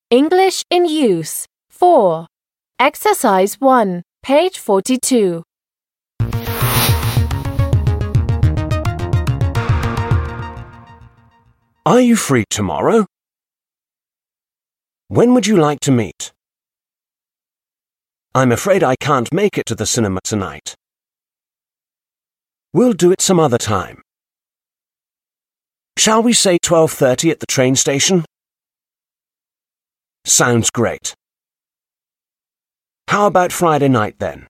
English in Use 4. Exercise 1, page 42. Are you free tomorrow? When would you like to meet? I'm afraid I can't make it to the cinema tonight. We'll do it some other time. Shall we say 12:30 at the train station? Sounds great. How about Friday night then?